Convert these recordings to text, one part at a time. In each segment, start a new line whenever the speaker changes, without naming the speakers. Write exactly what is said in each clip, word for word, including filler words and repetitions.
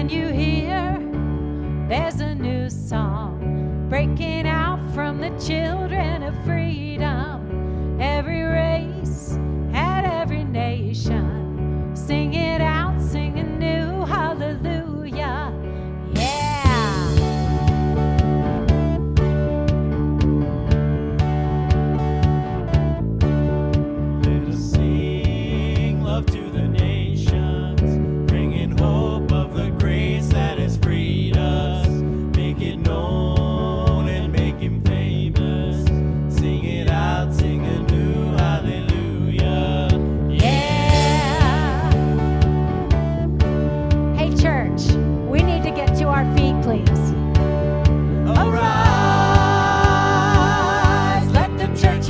Can you hear? There's a new song breaking out from the children of freedom. Every race and every nation, sing it out, sing a new hallelujah. Yeah.
Let us sing love to the nations, bringing hope of the grace that has freed us. Make it known and make him famous. Sing it out, sing a new hallelujah.
Yeah. Hey, church, we need to get to our feet, please.
Arise, let the church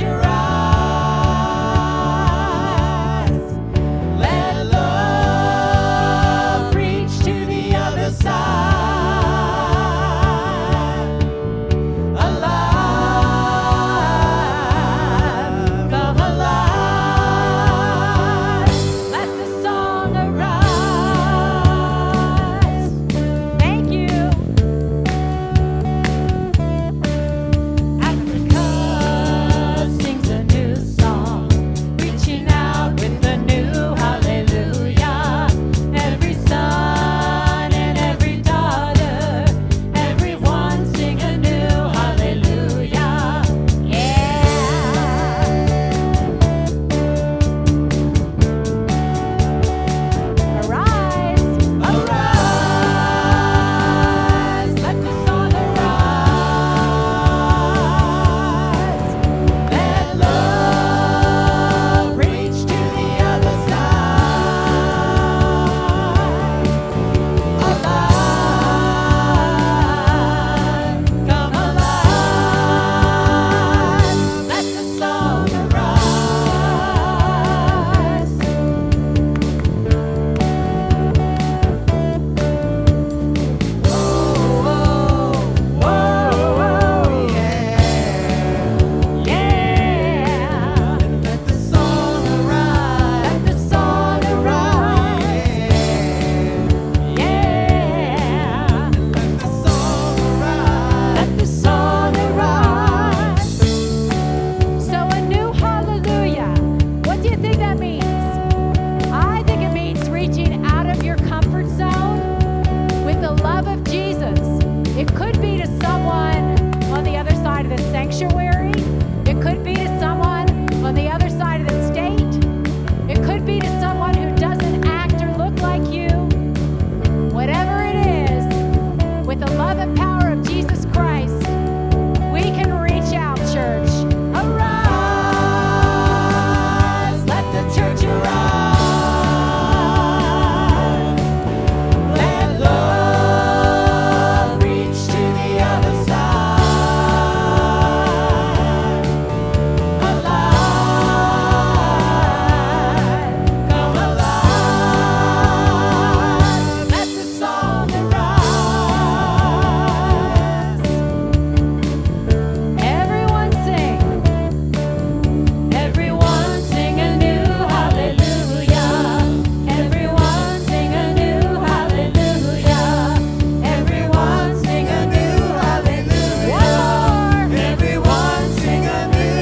arise. Let love reach to the other side. Alive, come alive.
Let the song arise. Thank you. Africa sings a new song, reaching out with a new hallelujah. Every son and every daughter, everyone sing a new hallelujah. Yeah. Arise, arise, let the sun arise.
Let love reach to the other side. Alive, come alive. Let the song arise. Whoa, whoa, whoa, yeah.
Yeah.
Let the song arise.
Let the song arise. Yeah.
Let the song arise.
Let the song arise. So a new hallelujah. What do you think that means? I think it means reaching out of your comfort zone with the love of Jesus. It could be to someone on the other side of the sanctuary. It could be to someone on the other side of the state. It could be to someone who doesn't act or look like you. Whatever it is, with the love and power of Jesus Christ, we can reach out, church.
Arise, let the church arise. Let love reach to the other side. Alive, come alive. Let the song arise.
Everyone sing. Everyone sing a new hallelujah. Everyone sing a new hallelujah. Everyone sing a new hallelujah. One more.
Everyone sing a new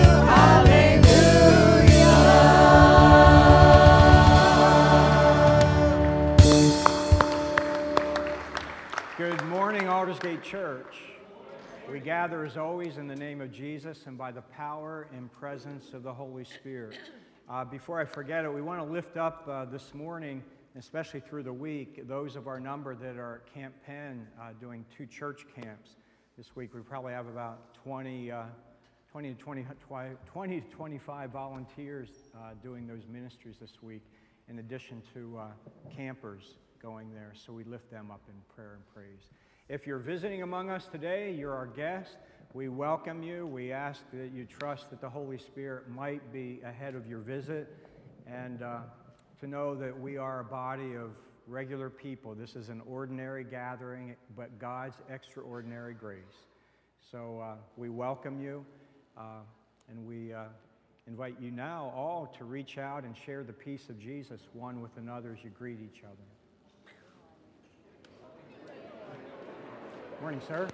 hallelujah.
Good morning, Aldersgate Church. We gather as always in the name of Jesus and by the power and presence of the Holy Spirit. Uh, before I forget it, we want to lift up uh, this morning, especially through the week, those of our number that are at Camp Penn uh, doing two church camps. This week we probably have about twenty, uh, twenty to twenty, twenty to twenty-five volunteers uh, doing those ministries this week, in addition to uh, campers going there. So we lift them up in prayer and praise. If you're visiting among us today, you're our guest. We welcome you. We ask that you trust that the Holy Spirit might be ahead of your visit, and uh, to know that we are a body of regular people. This is an ordinary gathering, but God's extraordinary grace. So uh, we welcome you, uh, and we uh, invite you now all to reach out and share the peace of Jesus one with another as you greet each other. Morning, sir.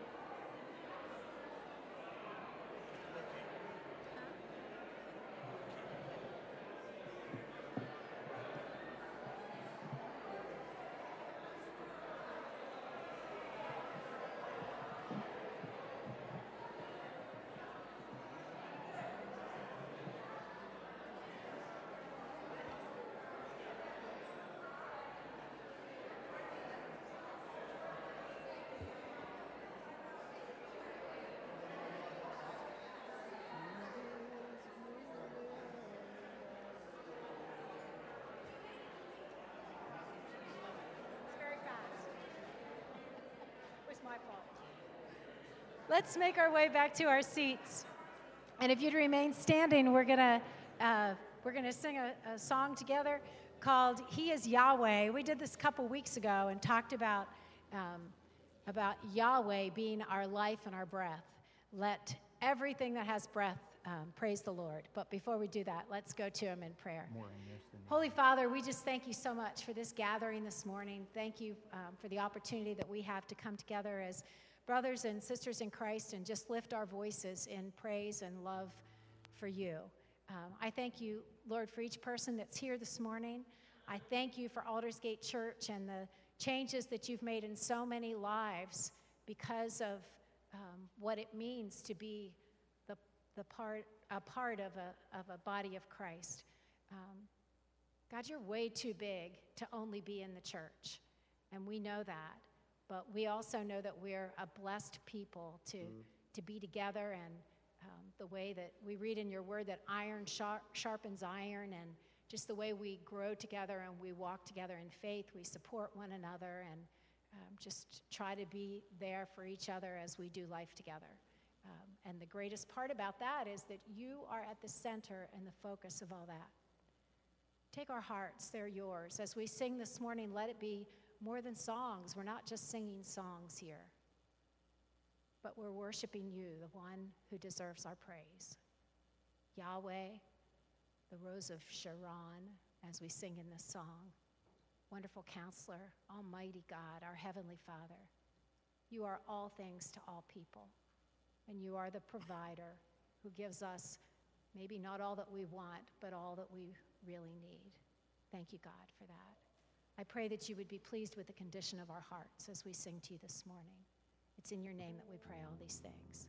Let's make our way back to our seats. And if you'd remain standing, we're gonna uh, we're gonna sing a, a song together called "He Is Yahweh." We did this a couple weeks ago and talked about um, about Yahweh being our life and our breath. Let everything that has breath um, praise the Lord. But before we do that, let's go to Him in prayer. Holy Father, we just thank you so much for this gathering this morning. Thank you um, for the opportunity that we have to come together as brothers and sisters in Christ and just lift our voices in praise and love for you. Um, I thank you, Lord, for each person that's here this morning. I thank you for Aldersgate Church and the changes that you've made in so many lives because of um, what it means to be the, the part, a part of a, of a body of Christ. Um, God, you're way too big to only be in the church, and we know that. But we also know that we're a blessed people to, mm. to be together, and um, the way that we read in your word that iron sharp, sharpens iron, and just the way we grow together and we walk together in faith, we support one another and um, just try to be there for each other as we do life together. Um, and the greatest part about that is that you are at the center and the focus of all that. Take our hearts, they're yours. As we sing this morning, let it be more than songs. We're not just singing songs here, but we're worshiping you, the one who deserves our praise. Yahweh, the Rose of Sharon, as we sing in this song. Wonderful Counselor, Almighty God, our Heavenly Father. You are all things to all people, and you are the provider who gives us maybe not all that we want, but all that we really need. Thank you, God, for that. I pray that you would be pleased with the condition of our hearts as we sing to you this morning. It's in your name that we pray all these things.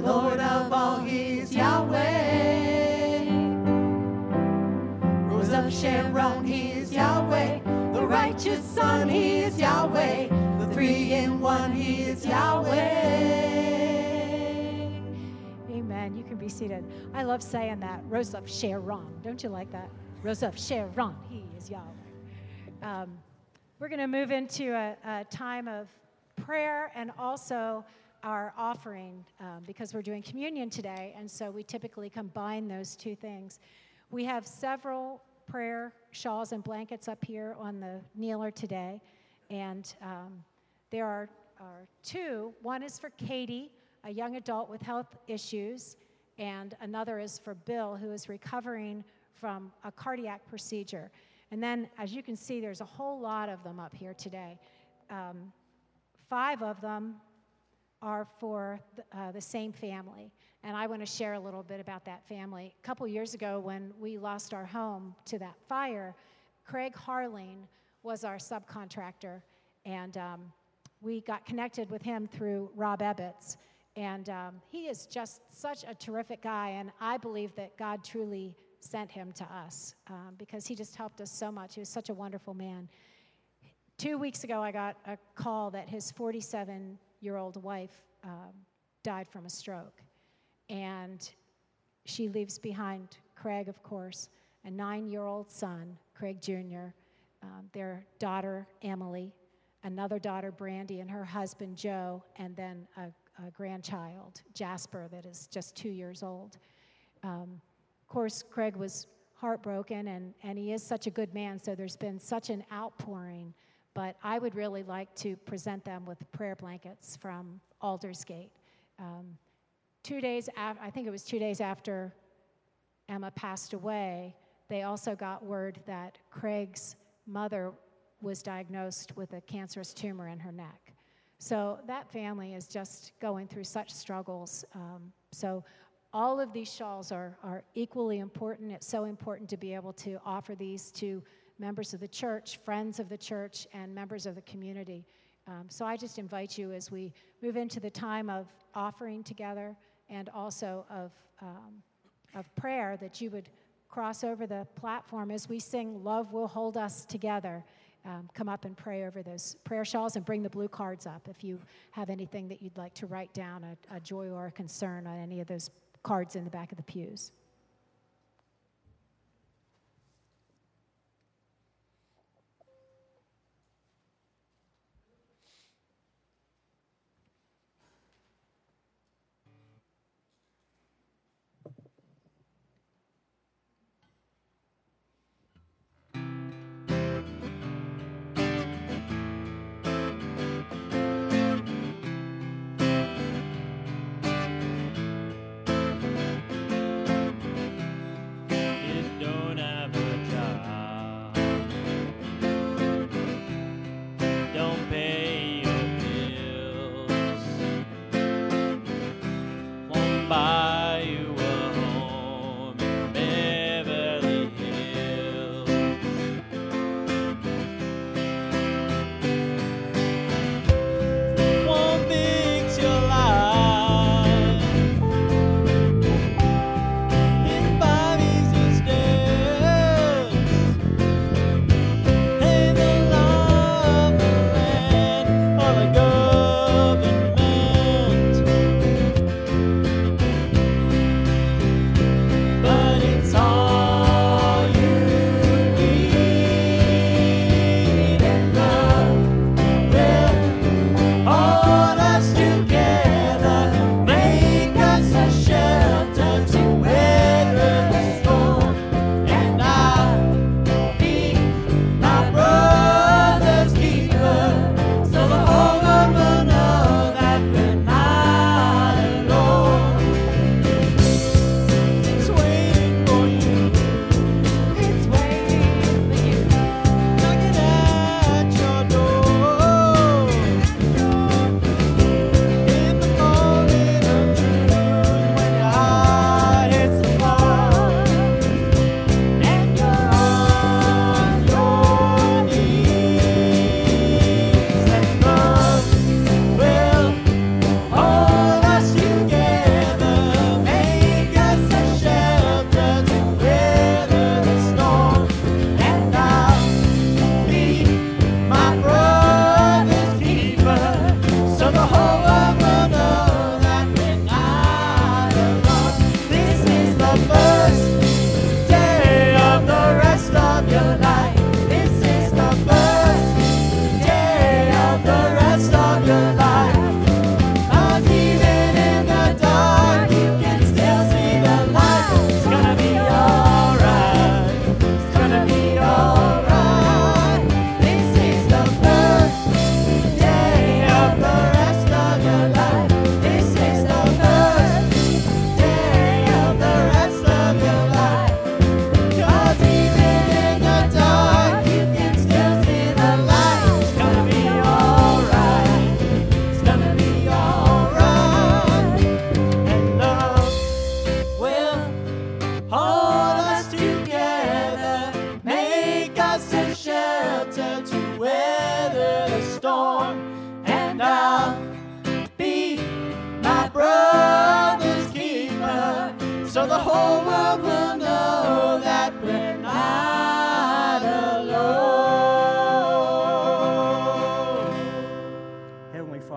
Lord of all, He is Yahweh. Rose of Sharon, He is Yahweh. The righteous Son, He is Yahweh. The three in one, He is Yahweh.
Amen. You can be seated. I love saying that. Rose of Sharon. Don't you like that? Rose of Sharon. He is Yahweh. Um, we're going to move into a, a time of prayer and also our offering um, because we're doing communion today, and so we typically combine those two things. We have several prayer shawls and blankets up here on the kneeler today, and um, there are, are two. One is for Katie, a young adult with health issues, and another is for Bill, who is recovering from a cardiac procedure. And then, as you can see, there's a whole lot of them up here today. Um, five of them are for the, uh, the same family, and I want to share a little bit about that family. A couple years ago, when we lost our home to that fire, Craig Harling was our subcontractor, and um, we got connected with him through Rob Ebbets. And um, he is just such a terrific guy, and I believe that God truly sent him to us um, because he just helped us so much. He was such a wonderful man. Two weeks ago, I got a call that his forty-seven-year-old wife um, died from a stroke, and she leaves behind Craig, of course, a nine-year-old son, Craig Junior, um, their daughter, Emily, another daughter, Brandy, and her husband, Joe, and then a a grandchild, Jasper, that is just two years old. Um, of course, Craig was heartbroken, and, and he is such a good man, so there's been such an outpouring, but I would really like to present them with prayer blankets from Aldersgate. Um, two days after, I think it was two days after Emma passed away, they also got word that Craig's mother was diagnosed with a cancerous tumor in her neck. So that family is just going through such struggles. Um, so all of these shawls are, are equally important. It's so important to be able to offer these to members of the church, friends of the church, and members of the community. Um, so I just invite you as we move into the time of offering together and also of, um, of prayer that you would cross over the platform as we sing Love Will Hold Us Together. Um, come up and pray over those prayer shawls and bring the blue cards up if you have anything that you'd like to write down, a, a joy or a concern on any of those cards in the back of the pews.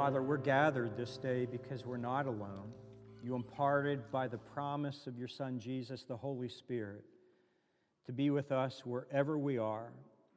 Father, we're gathered this day because we're not alone. You imparted by the promise of your Son Jesus, the Holy Spirit, to be with us wherever we are,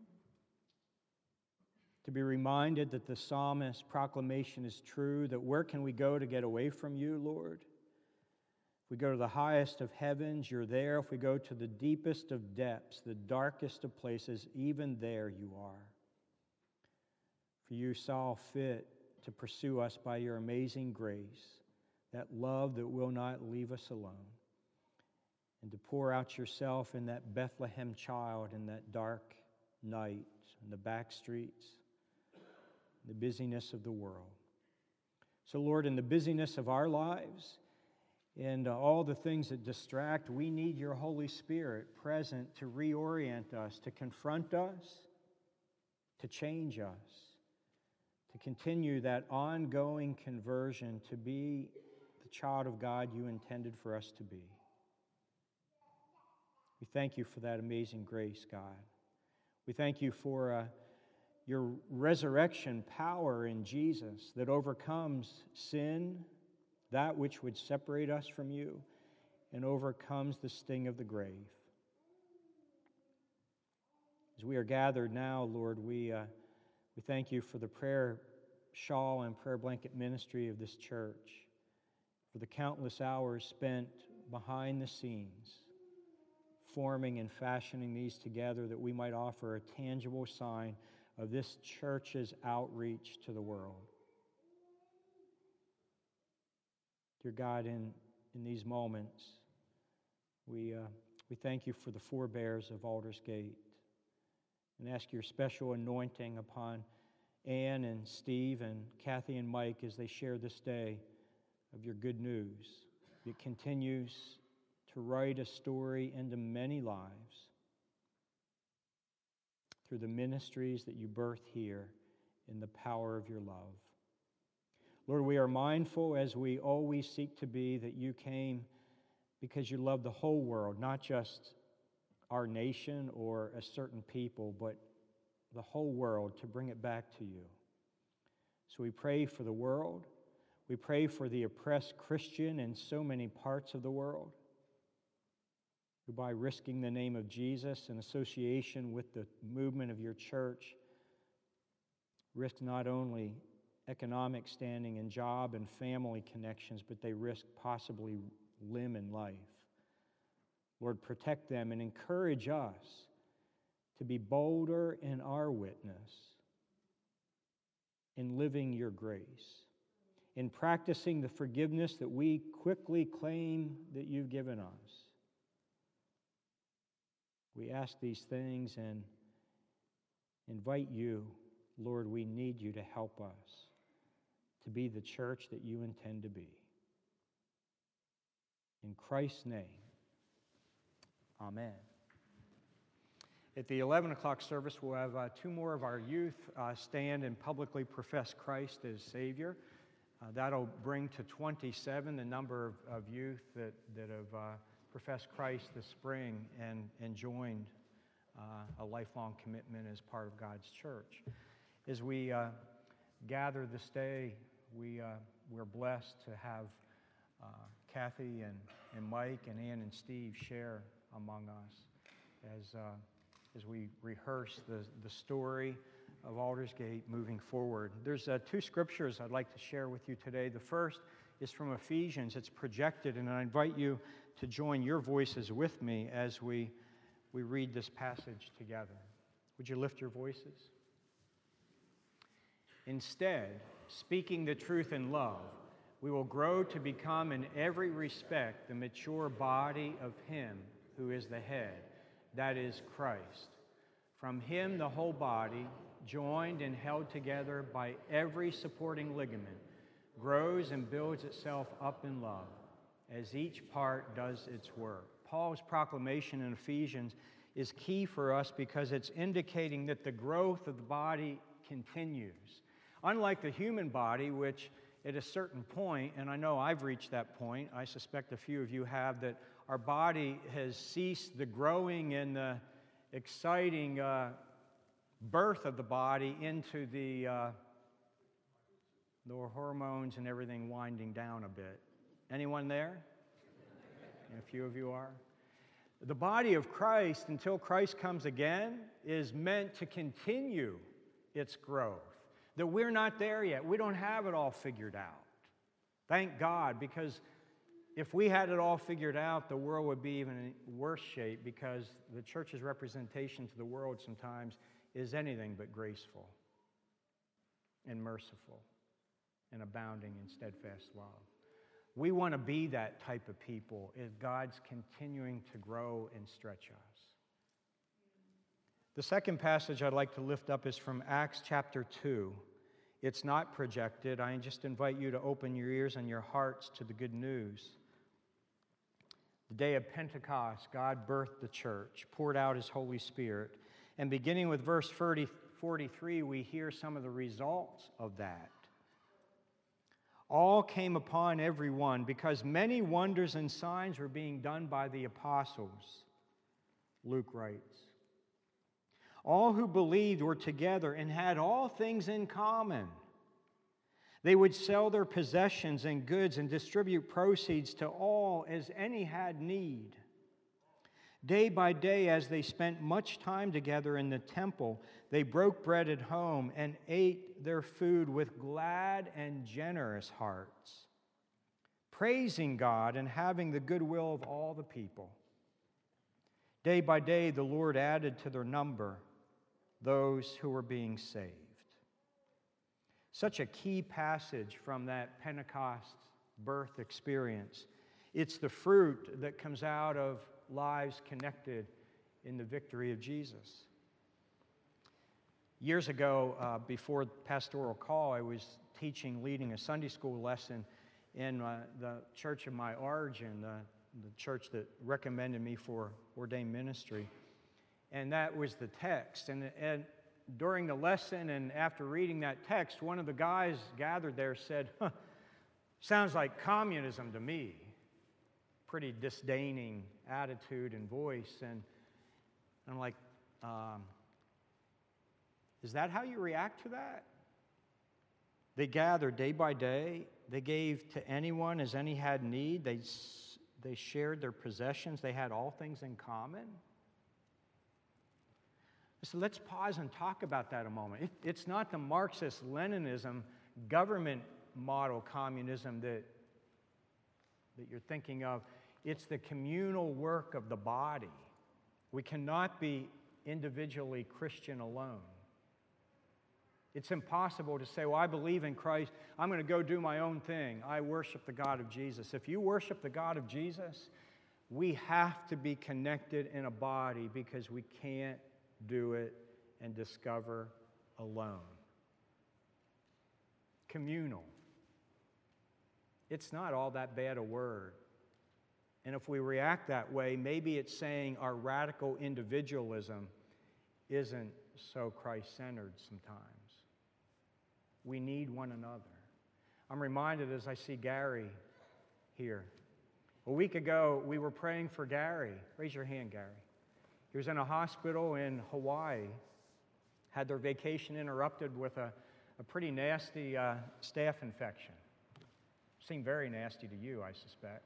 to be reminded that the psalmist's proclamation is true, that where can we go to get away from you, Lord? If we go to the highest of heavens, you're there. If we go to the deepest of depths, the darkest of places, even there you are. For you saw fit to pursue us by your amazing grace, that love that will not leave us alone, and to pour out yourself in that Bethlehem child in that dark night, in the back streets, the busyness of the world. So, Lord, in the busyness of our lives and uh, all the things that distract, we need your Holy Spirit present to reorient us, to confront us, to change us, to continue that ongoing conversion to be the child of God you intended for us to be. We thank you for that amazing grace, God. We thank you for uh, your resurrection power in Jesus that overcomes sin, that which would separate us from you, and overcomes the sting of the grave. As we are gathered now, Lord, we, uh, we thank you for the prayer shawl and prayer blanket ministry of this church, for the countless hours spent behind the scenes, forming and fashioning these together that we might offer a tangible sign of this church's outreach to the world. Dear God, in, in these moments, we, uh, we thank you for the forebears of Aldersgate and ask your special anointing upon Ann and Steve and Kathy and Mike as they share this day of your good news. It continues to write a story into many lives through the ministries that you birth here in the power of your love. Lord, we are mindful, as we always seek to be, that you came because you love the whole world, not just our nation or a certain people, but the whole world, to bring it back to you. So we pray for the world. We pray for the oppressed Christian in so many parts of the world, who by risking the name of Jesus in association with the movement of your church risk not only economic standing and job and family connections, but they risk possibly limb and life. Lord, protect them and encourage us to be bolder in our witness, in living your grace, in practicing the forgiveness that we quickly claim that you've given us. We ask these things and invite you, Lord, we need you to help us to be the church that you intend to be. In Christ's name, amen. At the eleven o'clock service, we'll have uh, two more of our youth uh, stand and publicly profess Christ as Savior. Uh, that'll bring to twenty-seven the number of, of youth that, that have uh, professed Christ this spring and, and joined uh, a lifelong commitment as part of God's church. As we uh, gather this day, we, uh, we're blessed to have uh, Kathy and, and Mike and Ann and Steve share among us as, uh, as we rehearse the, the story of Aldersgate moving forward. There's uh, two scriptures I'd like to share with you today. The first is from Ephesians. It's projected, and I invite you to join your voices with me as we, we read this passage together. Would you lift your voices? Instead, speaking the truth in love, we will grow to become in every respect the mature body of Him who is the head, that is Christ. From Him the whole body, joined and held together by every supporting ligament, grows and builds itself up in love, as each part does its work. Paul's proclamation in Ephesians is key for us because it's indicating that the growth of the body continues. Unlike the human body, which at a certain point, and I know I've reached that point, I suspect a few of you have, that our body has ceased the growing and the exciting uh, birth of the body into the uh, the hormones and everything winding down a bit. Anyone there? A few of you are. The body of Christ, until Christ comes again, is meant to continue its growth. That we're not there yet. We don't have it all figured out. Thank God, because if we had it all figured out, the world would be even in worse shape, because the church's representation to the world sometimes is anything but graceful and merciful and abounding in steadfast love. We want to be that type of people as God's continuing to grow and stretch us. The second passage I'd like to lift up is from Acts chapter two. It's not projected. I just invite you to open your ears and your hearts to the good news. The day of Pentecost, God birthed the church, poured out His Holy Spirit. And beginning with verse forty-three, we hear some of the results of that. All came upon everyone because many wonders and signs were being done by the apostles, Luke writes. All who believed were together and had all things in common. They would sell their possessions and goods and distribute proceeds to all as any had need. Day by day, as they spent much time together in the temple, they broke bread at home and ate their food with glad and generous hearts, praising God and having the goodwill of all the people. Day by day, the Lord added to their number those who were being saved. Such a key passage from that Pentecost birth experience. It's the fruit that comes out of lives connected in the victory of Jesus. Years ago, uh, before pastoral call, I was teaching, leading a Sunday school lesson in uh, the church of my origin, the, the church that recommended me for ordained ministry. And that was the text. And, and during the lesson and after reading that text, one of the guys gathered there said, huh, sounds like communism to me. Pretty disdaining attitude and voice. And I'm like, um, is that how you react to that? They gathered day by day. They gave to anyone as any had need. They, they shared their possessions. They had all things in common. So let's pause and talk about that a moment. It, it's not the Marxist-Leninism government model communism that, that you're thinking of. It's the communal work of the body. We cannot be individually Christian alone. It's impossible to say, well, I believe in Christ. I'm going to go do my own thing. I worship the God of Jesus. If you worship the God of Jesus, we have to be connected in a body because we can't do it and discover alone. Communal. It's not all that bad a word. And if we react that way, maybe it's saying our radical individualism isn't so Christ-centered sometimes. We need one another. I'm reminded as I see Gary here. A week ago, we were praying for Gary. Raise your hand, Gary. He was in a hospital in Hawaii, had their vacation interrupted with a, a pretty nasty uh, staph infection. Seemed very nasty to you, I suspect.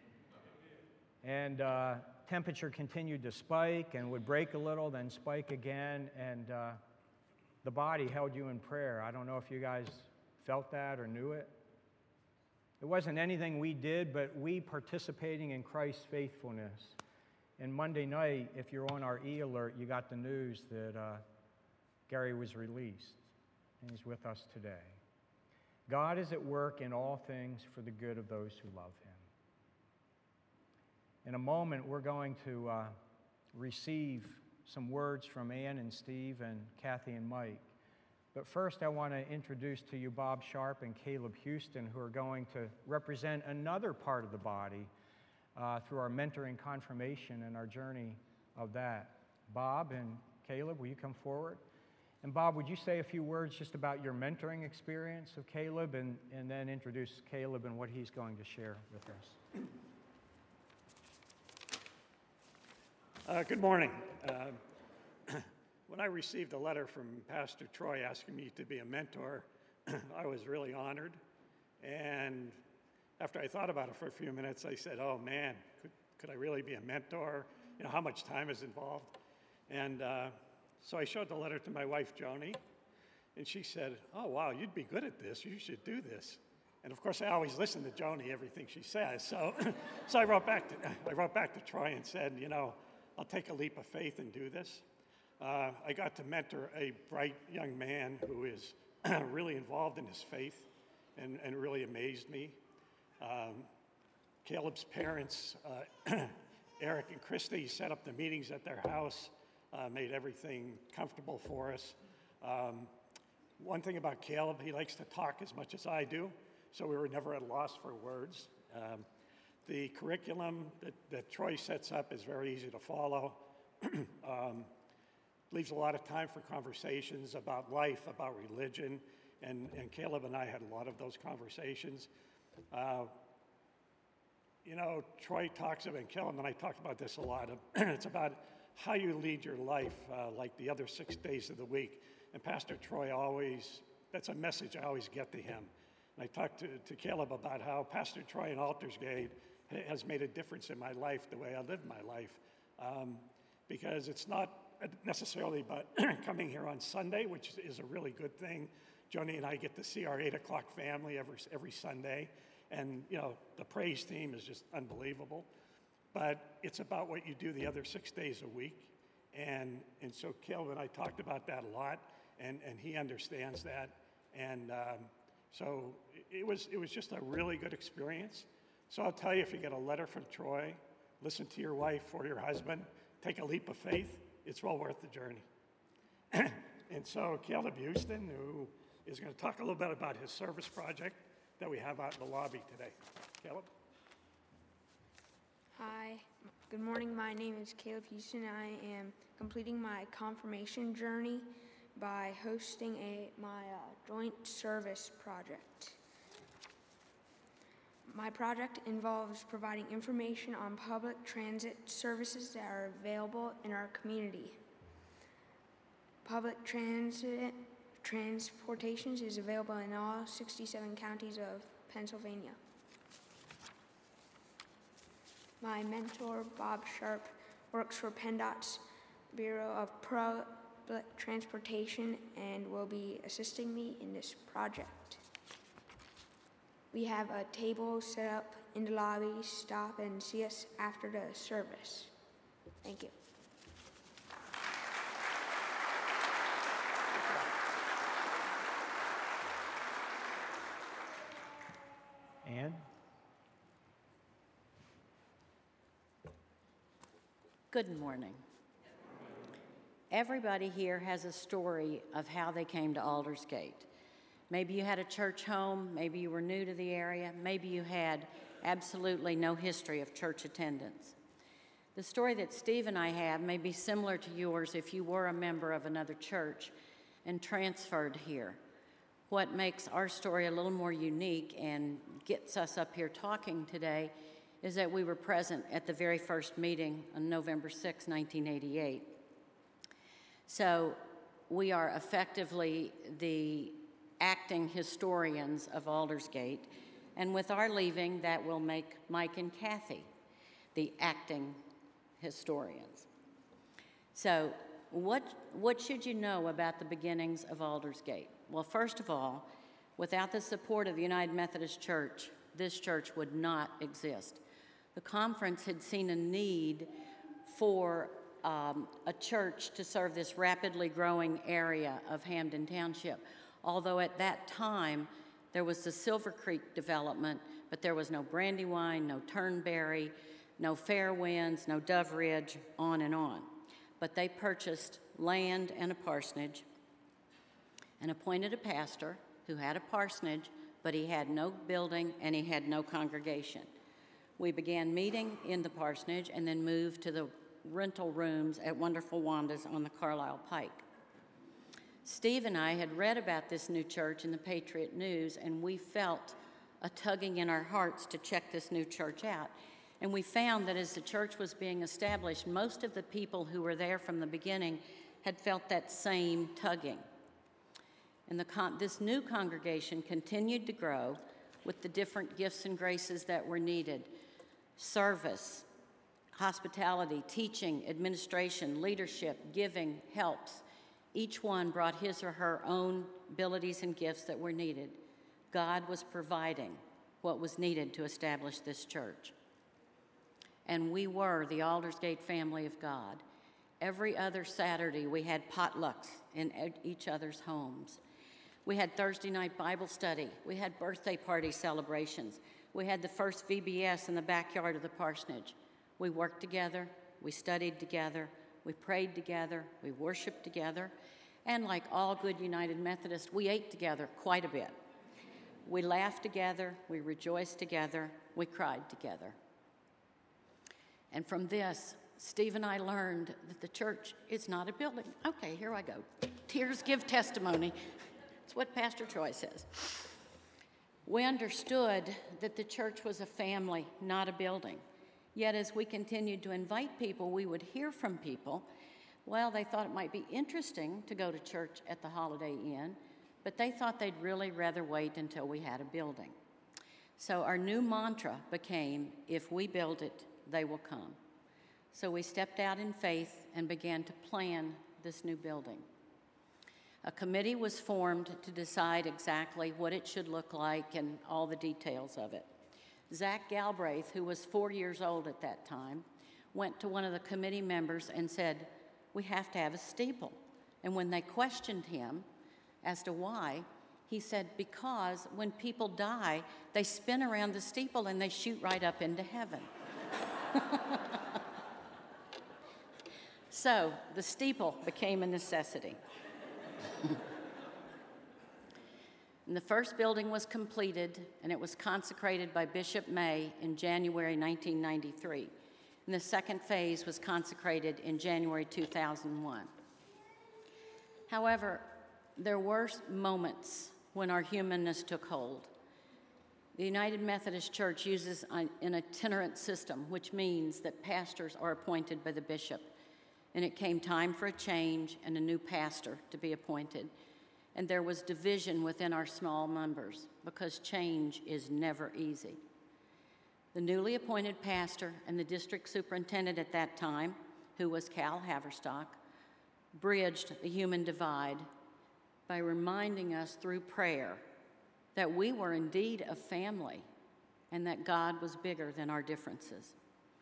And uh, temperature continued to spike and would break a little, then spike again, and uh, the body held you in prayer. I don't know if you guys felt that or knew it. It wasn't anything we did, but we participating in Christ's faithfulness. And Monday night, if you're on our e-alert, you got the news that uh, Gary was released, and he's with us today. God is at work in all things for the good of those who love Him. In a moment, we're going to uh, receive some words from Ann and Steve and Kathy and Mike. But first, I want to introduce to you Bob Sharp and Caleb Houston, who are going to represent another part of the body uh, through our mentoring confirmation and our journey of that. Bob and Caleb, will you come forward? And Bob, would you say a few words just about your mentoring experience of Caleb, and, and then introduce Caleb and what he's going to share with us?
Uh, good morning. Uh, when I received a letter from Pastor Troy asking me to be a mentor, I was really honored. And after I thought about it for a few minutes, I said, oh man, could, could I really be a mentor? You know, how much time is involved? And uh, so I showed the letter to my wife, Joni, and she said, oh wow, you'd be good at this, you should do this. And of course, I always listen to Joni, everything she says. So, so I wrote back to I wrote back to Troy and said, you know, I'll take a leap of faith and do this. Uh, I got to mentor a bright young man who is really involved in his faith, and, and really amazed me. Um, Caleb's parents, uh, Eric and Christy, set up the meetings at their house, uh, made everything comfortable for us. Um, one thing about Caleb, he likes to talk as much as I do. So we were never at a loss for words. Um, the curriculum that, that Troy sets up is very easy to follow. um, leaves a lot of time for conversations about life, about religion, and, and Caleb and I had a lot of those conversations. Uh, you know, Troy talks about, and Caleb and I talked about this a lot, it's about how you lead your life uh, like the other six days of the week. And Pastor Troy always, that's a message I always get to him. I talked to, to Caleb about how Pastor Troy in Aldersgate has made a difference in my life, the way I live my life, um, because it's not necessarily about coming here on Sunday, which is a really good thing. Joni and I get to see our eight o'clock family every, every Sunday, and you know the praise team is just unbelievable. But it's about what you do the other six days a week, and and so Caleb and I talked about that a lot, and, and he understands that, and um, So it was, it was just a really good experience. So I'll tell you, if you get a letter from Troy, listen to your wife or your husband, take a leap of faith, it's well worth the journey. And so Caleb Houston, who is going to talk a little bit about his service project that we have out in the lobby today. Caleb?
Hi, good morning. My name is Caleb Houston. I am completing my confirmation journey by hosting a my uh, joint service project. My project involves providing information on public transit services that are available in our community. Public transit transportations is available in all sixty-seven counties of Pennsylvania. My mentor, Bob Sharp, works for PennDOT's Bureau of Pro Public Transportation and will be assisting me in this project. We have a table set up in the lobby. Stop and see us after the service. Thank you.
Ann?
Good morning. Everybody here has a story of how they came to Aldersgate. Maybe you had a church home, maybe you were new to the area, maybe you had absolutely no history of church attendance. The story that Steve and I have may be similar to yours if you were a member of another church and transferred here. What makes our story a little more unique and gets us up here talking today is that we were present at the very first meeting on November sixth, nineteen eighty-eight. So we are effectively the acting historians of Aldersgate, and with our leaving, that will make Mike and Kathy the acting historians. So what, what should you know about the beginnings of Aldersgate? Well, first of all, without the support of the United Methodist Church, this church would not exist. The conference had seen a need for um, a church to serve this rapidly growing area of Hampden Township, although at that time there was the Silver Creek development, but there was no Brandywine, no Turnberry, no Fairwinds, no Dove Ridge, on and on. But they purchased land and a parsonage and appointed a pastor who had a parsonage, but he had no building and he had no congregation. We began meeting in the parsonage and then moved to the rental rooms at Wonderful Wanda's on the Carlisle Pike. Steve and I had read about this new church in the Patriot News, and we felt a tugging in our hearts to check this new church out. And we found that as the church was being established, most of the people who were there from the beginning had felt that same tugging. And the con- this new congregation continued to grow with the different gifts and graces that were needed: service, hospitality, teaching, administration, leadership, giving, helps. Each one brought his or her own abilities and gifts that were needed. God was providing what was needed to establish this church. And we were the Aldersgate family of God. Every other Saturday, we had potlucks in each other's homes. We had Thursday night Bible study. We had birthday party celebrations. We had the first V B S in the backyard of the parsonage. We worked together. We studied together. We prayed together. We worshiped together. And like all good United Methodists, we ate together quite a bit. We laughed together. We rejoiced together. We cried together. And from this, Steve and I learned that the church is not a building. Okay, here I go. Tears give testimony. It's what Pastor Troy says. We understood that the church was a family, not a building. Yet as we continued to invite people, we would hear from people. Well, they thought it might be interesting to go to church at the Holiday Inn, but they thought they'd really rather wait until we had a building. So our new mantra became, if we build it, they will come. So we stepped out in faith and began to plan this new building. A committee was formed to decide exactly what it should look like and all the details of it. Zach Galbraith, who was four years old at that time, went to one of the committee members and said, "We have to have a steeple." And when they questioned him as to why, he said, "Because when people die, they spin around the steeple and they shoot right up into heaven." So the steeple became a necessity. And the first building was completed, and it was consecrated by Bishop May in January nineteen ninety-three. And the second phase was consecrated in January two thousand one. However, there were moments when our humanness took hold. The United Methodist Church uses an itinerant system, which means that pastors are appointed by the bishop. And it came time for a change and a new pastor to be appointed. And there was division within our small members because change is never easy. The newly appointed pastor and the district superintendent at that time, who was Cal Haverstock, bridged the human divide by reminding us through prayer that we were indeed a family and that God was bigger than our differences.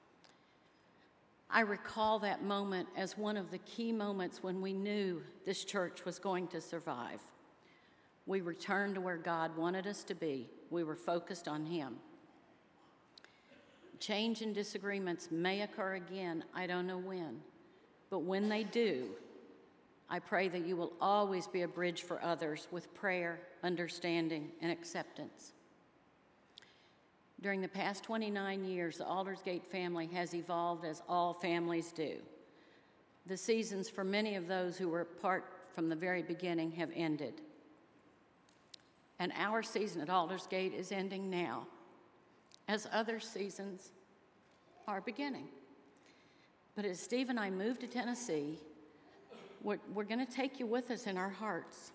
I recall that moment as one of the key moments when we knew this church was going to survive. We returned to where God wanted us to be. We were focused on Him. Change and disagreements may occur again, I don't know when, but when they do, I pray that you will always be a bridge for others with prayer, understanding, and acceptance. During the past twenty-nine years, the Aldersgate family has evolved as all families do. The seasons for many of those who were part from the very beginning have ended. And our season at Aldersgate is ending now, as other seasons are beginning. But as Steve and I move to Tennessee, we're, we're going to take you with us in our hearts.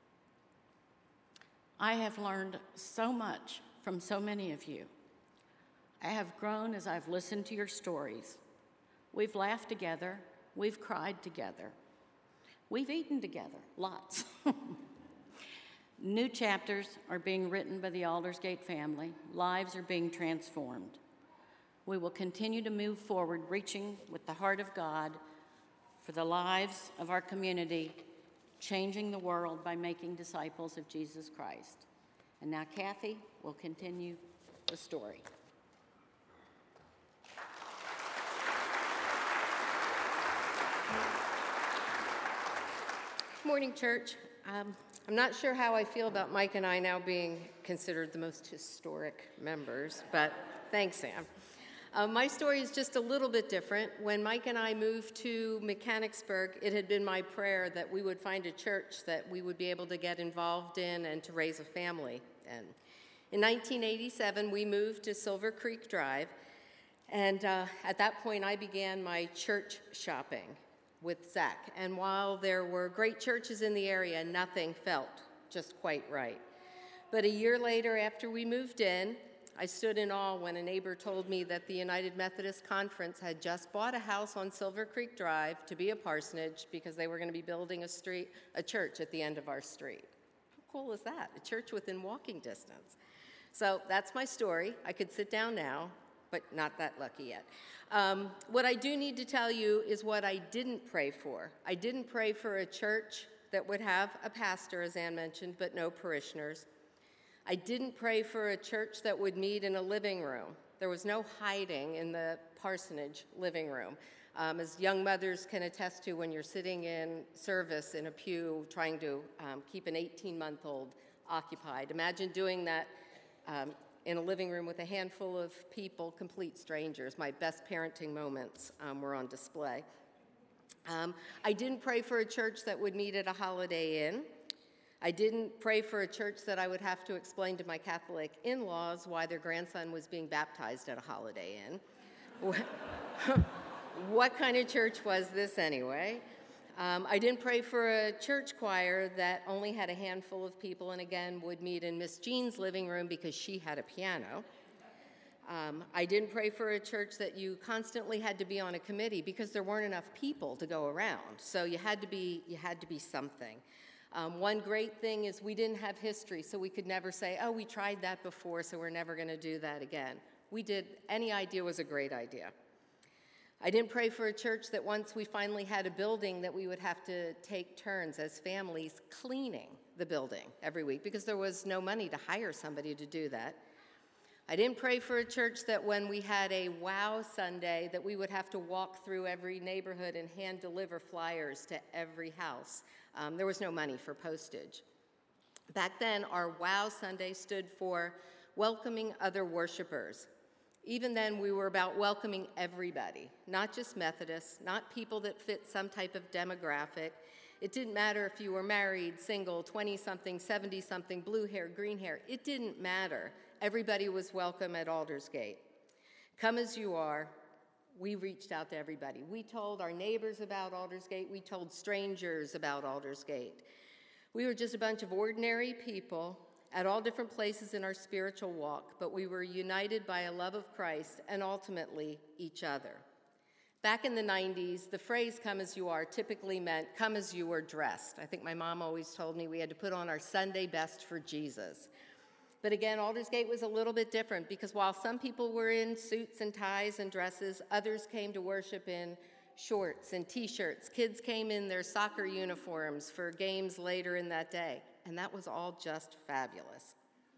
I have learned so much from so many of you. I have grown as I've listened to your stories. We've laughed together. We've cried together. We've eaten together, lots. New chapters are being written by the Aldersgate family. Lives are being transformed. We will continue to move forward, reaching with the heart of God for the lives of our community, changing the world by making disciples of Jesus Christ. And now Kathy will continue the story.
Morning, church. Um, I'm not sure how I feel about Mike and I now being considered the most historic members, but thanks, Sam. Uh, my story is just a little bit different. When Mike and I moved to Mechanicsburg, it had been my prayer that we would find a church that we would be able to get involved in and to raise a family in. In nineteen eighty-seven, we moved to Silver Creek Drive, and uh, at that point, I began my church shopping with Zach. And while there were great churches in the area, nothing felt just quite right. But a year later, after we moved in, I stood in awe when a neighbor told me that the United Methodist Conference had just bought a house on Silver Creek Drive to be a parsonage because they were going to be building a street, a church at the end of our street. How cool is that? A church within walking distance. So that's my story. I could sit down now, but not that lucky yet. Um, what I do need to tell you is what I didn't pray for. I didn't pray for a church that would have a pastor, as Ann mentioned, but no parishioners. I didn't pray for a church that would meet in a living room. There was no hiding in the parsonage living room. Um, as young mothers can attest to, when you're sitting in service in a pew trying to um, keep an eighteen-month-old occupied. Imagine doing that um, in a living room with a handful of people, complete strangers. My best parenting moments um, were on display. Um, I didn't pray for a church that would meet at a Holiday Inn. I didn't pray for a church that I would have to explain to my Catholic in-laws why their grandson was being baptized at a Holiday Inn. What kind of church was this anyway? Um, I didn't pray for a church choir that only had a handful of people and again would meet in Miss Jean's living room because she had a piano. Um, I didn't pray for a church that you constantly had to be on a committee because there weren't enough people to go around. So you had to be, you had to be something. Um, one great thing is we didn't have history, so we could never say, oh, we tried that before, so we're never going to do that again. We did, any idea was a great idea. I didn't pray for a church that once we finally had a building that we would have to take turns as families cleaning the building every week because there was no money to hire somebody to do that. I didn't pray for a church that when we had a Wow Sunday that we would have to walk through every neighborhood and hand deliver flyers to every house. Um, there was no money for postage. Back then, our Wow Sunday stood for welcoming other worshipers. Even then, we were about welcoming everybody, not just Methodists, not people that fit some type of demographic. It didn't matter if you were married, single, twenty-something, seventy-something, blue hair, green hair. It didn't matter. Everybody was welcome at Aldersgate. Come as you are. We reached out to everybody. We told our neighbors about Aldersgate. We told strangers about Aldersgate. We were just a bunch of ordinary people at all different places in our spiritual walk, but we were united by a love of Christ and ultimately each other. Back in the nineties, the phrase come as you are typically meant come as you were dressed. I think my mom always told me we had to put on our Sunday best for Jesus. But again, Aldersgate was a little bit different because while some people were in suits and ties and dresses, others came to worship in shorts and t-shirts. Kids came in their soccer uniforms for games later in that day, and that was all just fabulous.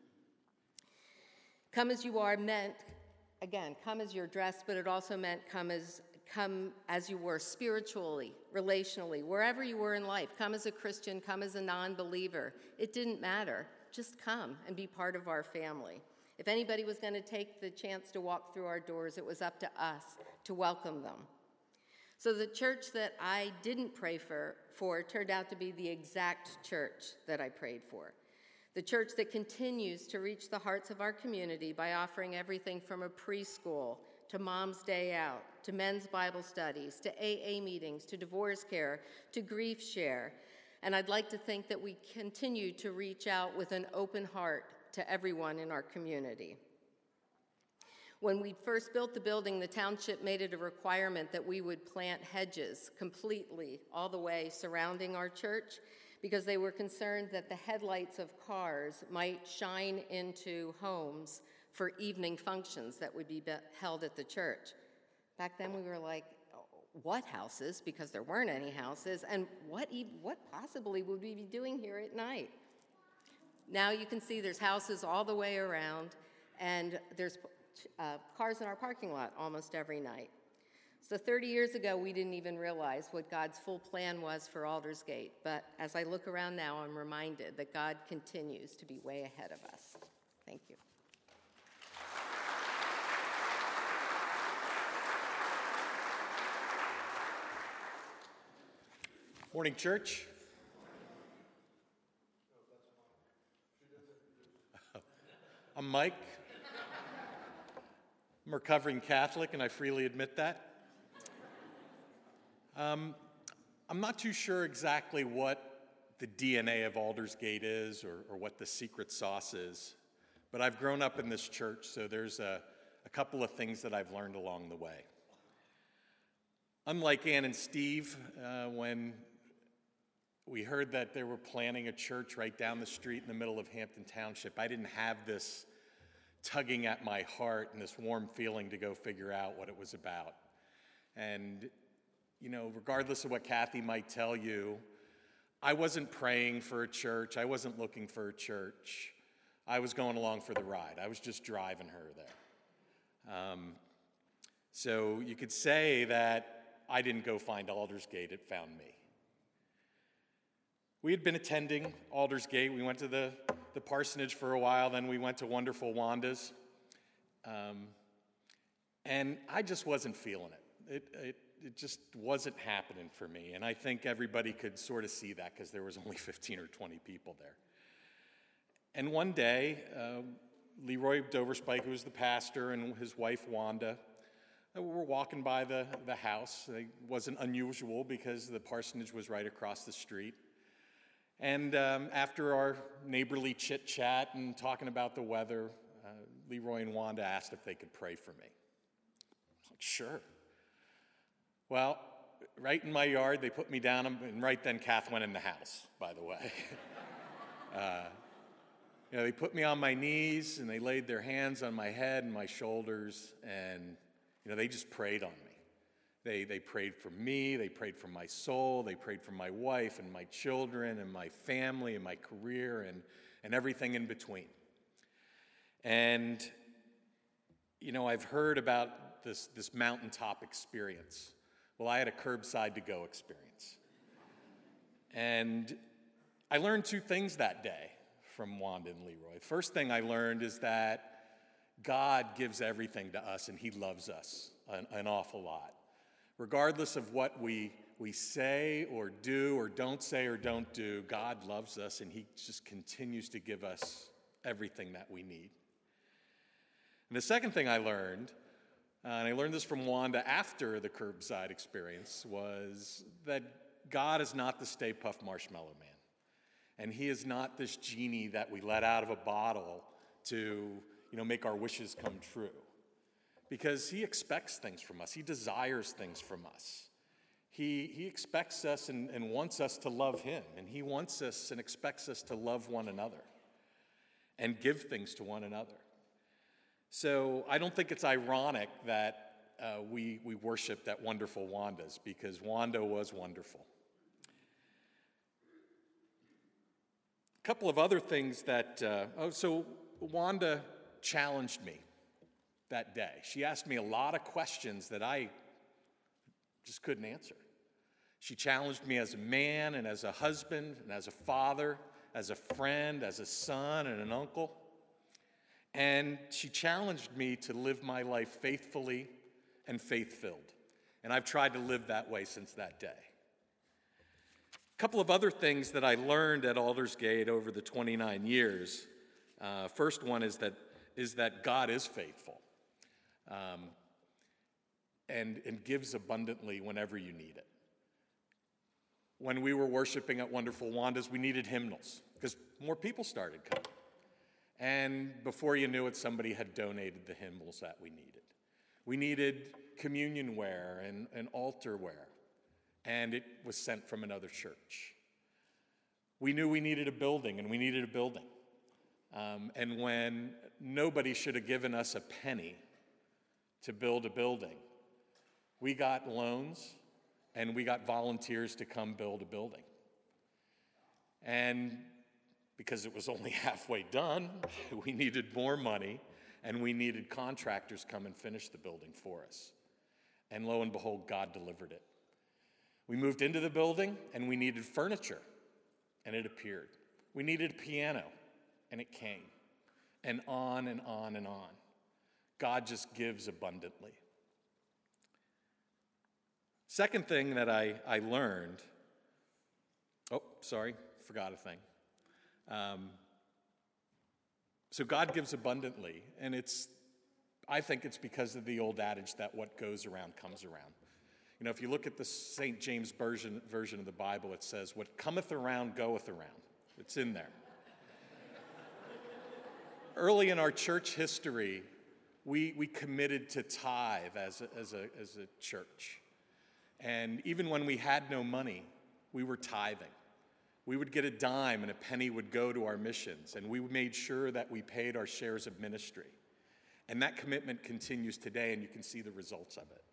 Come as you are meant, again, come as you're dressed, but it also meant come as come as you were spiritually, relationally, wherever you were in life. Come as a Christian, come as a non-believer. It didn't matter. Just come and be part of our family. If anybody was going to take the chance to walk through our doors, it was up to us to welcome them. So the church that I didn't pray for, for turned out to be the exact church that I prayed for. The church that continues to reach the hearts of our community by offering everything from a preschool to Mom's Day Out, to men's Bible studies, to A A meetings, to divorce care, to grief share. And I'd like to think that we continue to reach out with an open heart to everyone in our community. When we first built the building, the township made it a requirement that we would plant hedges completely all the way surrounding our church because they were concerned that the headlights of cars might shine into homes for evening functions that would be held at the church. Back then we were like, what houses, because there weren't any houses, and what e- what possibly would we be doing here at night? Now you can see there's houses all the way around, and there's uh, cars in our parking lot almost every night. So thirty years ago, we didn't even realize what God's full plan was for Aldersgate, but as I look around now, I'm reminded that God continues to be way ahead of us. Thank you.
Morning, church. I'm Mike. I'm a recovering Catholic, and I freely admit that. Um, I'm not too sure exactly what the D N A of Aldersgate is or, or what the secret sauce is, but I've grown up in this church, so there's a, a couple of things that I've learned along the way. Unlike Ann and Steve, uh, when we heard that they were planning a church right down the street in the middle of Hampton Township, I didn't have this tugging at my heart and this warm feeling to go figure out what it was about. And, you know, regardless of what Kathy might tell you, I wasn't praying for a church. I wasn't looking for a church. I was going along for the ride. I was just driving her there. Um, so you could say that I didn't go find Aldersgate, it found me. We had been attending Aldersgate. We went to the, the parsonage for a while, then we went to Wonderful Wanda's. Um, and I just wasn't feeling it. It, it. it just wasn't happening for me. And I think everybody could sort of see that because there was only fifteen or twenty people there. And one day, uh, Leroy Doverspike, who was the pastor, and his wife Wanda, uh, were walking by the, the house. It wasn't unusual because the parsonage was right across the street. And um, after our neighborly chit-chat and talking about the weather, uh, Leroy and Wanda asked if they could pray for me. I was like, sure. Well, right in my yard, they put me down, and right then Kath went in the house, by the way. uh, you know, they put me on my knees, and they laid their hands on my head and my shoulders, and, you know, they just prayed on me. They, they prayed for me, they prayed for my soul, they prayed for my wife and my children and my family and my career and, and everything in between. And, you know, I've heard about this, this mountaintop experience. Well, I had a curbside to go experience. And I learned two things that day from Wanda and Leroy. First thing I learned is that God gives everything to us and he loves us an, an awful lot. Regardless of what we, we say or do or don't say or don't do, God loves us and he just continues to give us everything that we need. And the second thing I learned, uh, and I learned this from Wanda after the curbside experience, was that God is not the Stay Puft Marshmallow Man. And he is not this genie that we let out of a bottle to, you know, make our wishes come true. Because he expects things from us. He desires things from us. He, he expects us and, and wants us to love him. And he wants us and expects us to love one another and give things to one another. So I don't think it's ironic that uh, we, we worshiped at Wonderful Wanda's, because Wanda was wonderful. A couple of other things that, uh, oh, so Wanda challenged me that day. She asked me a lot of questions that I just couldn't answer. She challenged me as a man and as a husband and as a father, as a friend, as a son and an uncle. And she challenged me to live my life faithfully and faith-filled. And I've tried to live that way since that day. A couple of other things that I learned at Aldersgate over the twenty-nine years. Uh, first one is that, is that God is faithful. Um, and, and gives abundantly whenever you need it. When we were worshiping at Wonderful Wanda's, we needed hymnals because more people started coming. And before you knew it, somebody had donated the hymnals that we needed. We needed communion ware and, and altar ware, and it was sent from another church. We knew we needed a building, and we needed a building. Um, and when nobody should have given us a penny to build a building, we got loans and we got volunteers to come build a building. And because it was only halfway done, we needed more money and we needed contractors come and finish the building for us. And lo and behold, God delivered it. We moved into the building and we needed furniture, and it appeared. We needed a piano, and it came. And on and on and on. God just gives abundantly. Second thing that I, I learned, oh, sorry, forgot a thing. Um, so God gives abundantly, and it's, I think it's because of the old adage that what goes around comes around. You know, if you look at the Saint James version, version of the Bible, it says, what cometh around goeth around. It's in there. Early in our church history, we, we committed to tithe as a, as, a, as a church. And even when we had no money, we were tithing. We would get a dime and a penny would go to our missions, and we made sure that we paid our shares of ministry. And that commitment continues today, and you can see the results of it.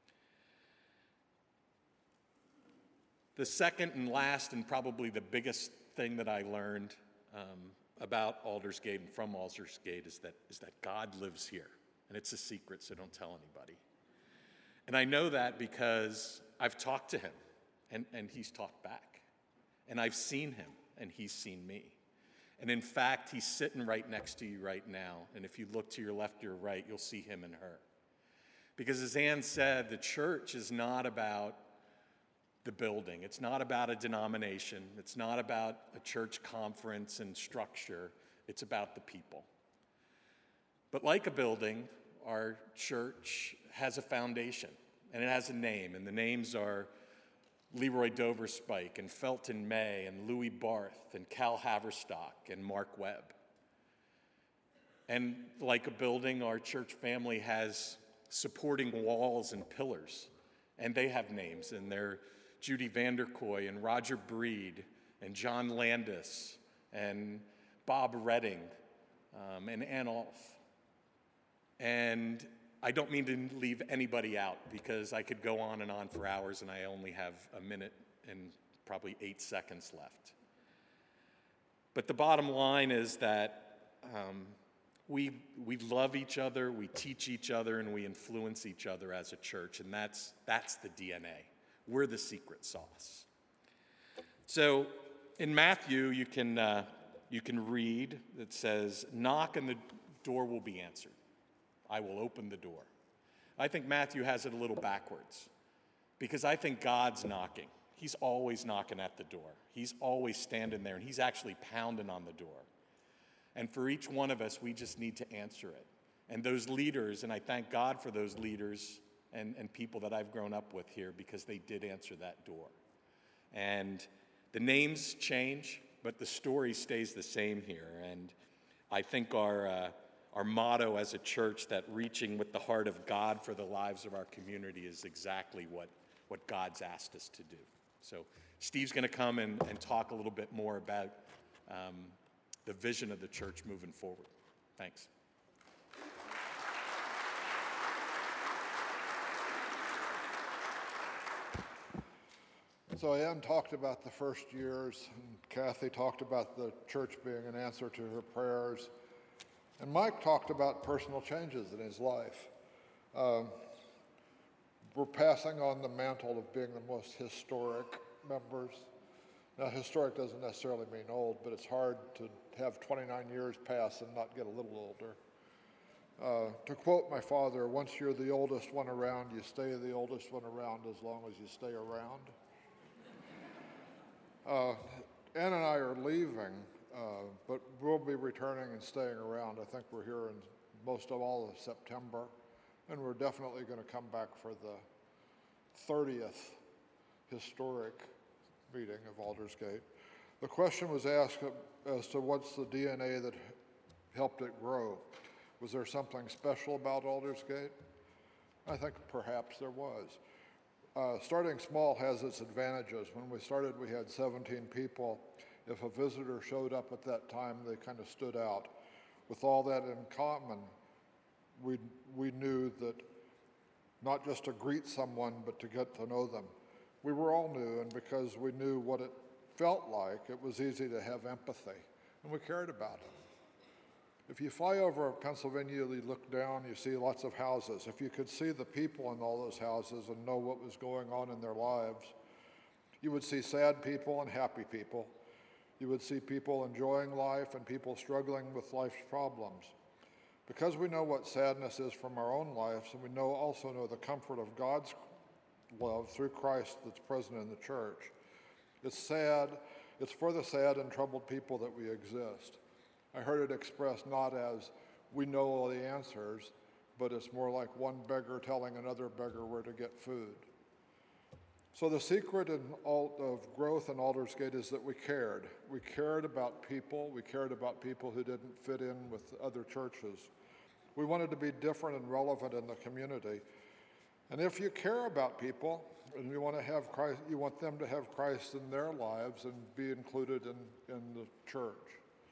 The second and last, and probably the biggest thing that I learned um, about Aldersgate and from Aldersgate is that, is that God lives here. And it's a secret, so don't tell anybody. And I know that because I've talked to him, and, and he's talked back. And I've seen him, and he's seen me. And in fact, he's sitting right next to you right now. And if you look to your left or your right, you'll see him and her. Because as Ann said, the church is not about the building. It's not about a denomination. It's not about a church conference and structure. It's about the people. But like a building, our church has a foundation, and it has a name, and the names are Leroy Doverspike and Felton May and Louis Barth and Cal Haverstock and Mark Webb. And like a building, our church family has supporting walls and pillars, and they have names, and they're Judy Vanderkoy and Roger Breed and John Landis and Bob Redding um, and Ann Ulf. And I don't mean to leave anybody out because I could go on and on for hours and I only have a minute and probably eight seconds left. But the bottom line is that um, we, we love each other, we teach each other, and we influence each other as a church, and that's, that's the D N A. We're the secret sauce. So in Matthew, you can, uh, you can read that says, knock and the door will be answered. I will open the door. I think Matthew has it a little backwards because I think God's knocking. He's always knocking at the door. He's always standing there, and he's actually pounding on the door. And for each one of us, we just need to answer it. And those leaders, and I thank God for those leaders and, and people that I've grown up with here because they did answer that door. And the names change, but the story stays the same here. And I think our, uh, our motto as a church, that reaching with the heart of God for the lives of our community, is exactly what, what God's asked us to do. So Steve's going to come and, and talk a little bit more about um, the vision of the church moving forward. Thanks.
So Ann talked about the first years, and Kathy talked about the church being an answer to her prayers, and Mike talked about personal changes in his life. Um, we're passing on the mantle of being the most historic members. Now, historic doesn't necessarily mean old, but it's hard to have twenty-nine years pass and not get a little older. Uh, to quote my father, once you're the oldest one around, you stay the oldest one around as long as you stay around. Uh, Ann and I are leaving, uh, but we'll be returning and staying around. I think we're here in most of all of September, and we're definitely going to come back for the thirtieth historic meeting of Aldersgate. The question was asked as to what's the D N A that helped it grow. Was there something special about Aldersgate? I think perhaps there was. Uh, starting small has its advantages. When we started, we had seventeen people. If a visitor showed up at that time, they kind of stood out. With all that in common, we, we knew that not just to greet someone, but to get to know them. We were all new, and because we knew what it felt like, it was easy to have empathy, and we cared about it. If you fly over Pennsylvania, you look down, you see lots of houses. If you could see the people in all those houses and know what was going on in their lives, you would see sad people and happy people. You would see people enjoying life and people struggling with life's problems. Because we know what sadness is from our own lives, and we know also know the comfort of God's love through Christ that's present in the church, it's sad, it's for the sad and troubled people that we exist. I heard it expressed not as we know all the answers, but it's more like one beggar telling another beggar where to get food. So the secret in all, of growth in Aldersgate is that we cared. We cared about people. We cared about people who didn't fit in with other churches. We wanted to be different and relevant in the community. And if you care about people and you want to have Christ, you want them to have Christ in their lives and be included in, in the church.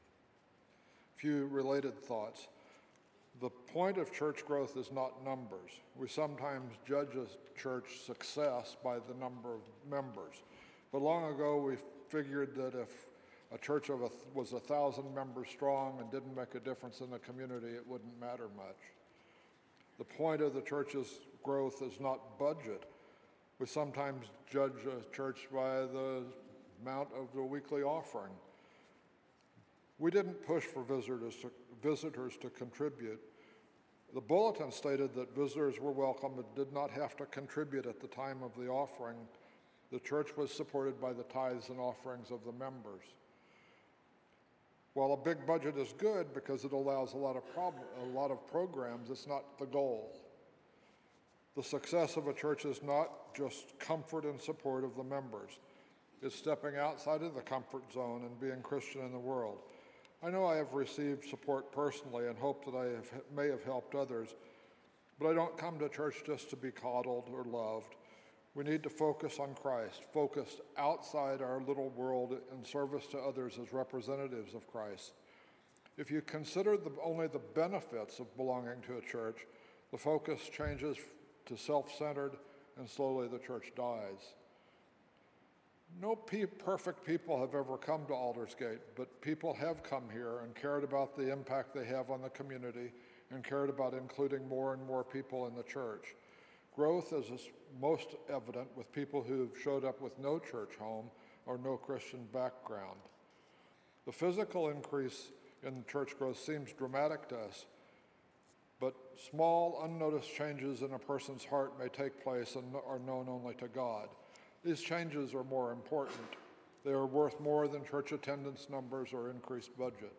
A few related thoughts. The point of church growth is not numbers. We sometimes judge a church success by the number of members. But long ago, we figured that if a church of a, was a thousand members strong and didn't make a difference in the community, it wouldn't matter much. The point of the church's growth is not budget. We sometimes judge a church by the amount of the weekly offering. We didn't push for visitors to, visitors to contribute. The bulletin stated that visitors were welcome but did not have to contribute at the time of the offering. The church was supported by the tithes and offerings of the members. While a big budget is good because it allows a lot of prob- a lot of programs, it's not the goal. The success of a church is not just comfort and support of the members. It's stepping outside of the comfort zone and being Christian in the world. I know I have received support personally and hope that I have, may have helped others, but I don't come to church just to be coddled or loved. We need to focus on Christ, focused outside our little world in service to others as representatives of Christ. If you consider the, only the benefits of belonging to a church, the focus changes to self-centered, and slowly the church dies. No pe- perfect people have ever come to Aldersgate, but people have come here and cared about the impact they have on the community and cared about including more and more people in the church. Growth is most evident with people who have showed up with no church home or no Christian background. The physical increase in church growth seems dramatic to us, but small, unnoticed changes in a person's heart may take place and are known only to God. These changes are more important. They are worth more than church attendance numbers or increased budget.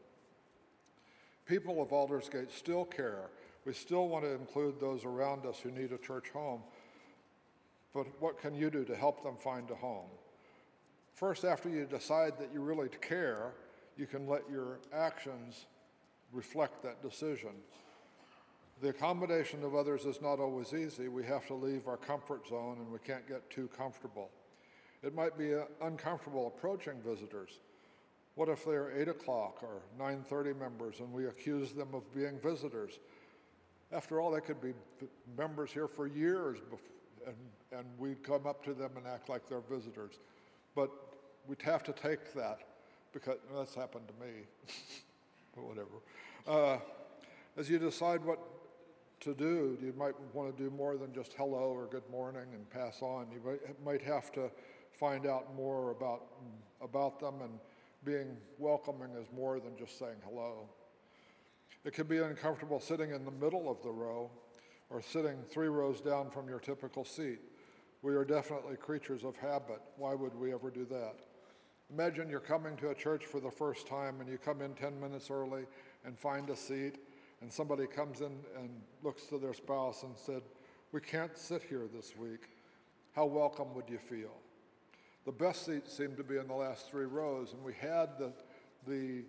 People of Aldersgate still care. We still want to include those around us who need a church home. But what can you do to help them find a home? First, after you decide that you really care, you can let your actions reflect that decision. The accommodation of others is not always easy. We have to leave our comfort zone and we can't get too comfortable. It might be uh, uncomfortable approaching visitors. What if they're eight o'clock or nine thirty members and we accuse them of being visitors? After all, they could be members here for years before, and, and we'd come up to them and act like they're visitors. But we'd have to take that because well, that's happened to me, but whatever. Uh, as you decide what to do, you might want to do more than just hello or good morning and pass on. You might, might have to find out more about, about them, and being welcoming is more than just saying hello. It can be uncomfortable sitting in the middle of the row or sitting three rows down from your typical seat. We are definitely creatures of habit. Why would we ever do that? Imagine you're coming to a church for the first time and you come in ten minutes early and find a seat, and somebody comes in and looks to their spouse and said, "We can't sit here this week." How welcome would you feel? The best seats seemed to be in the last three rows, and we had the, the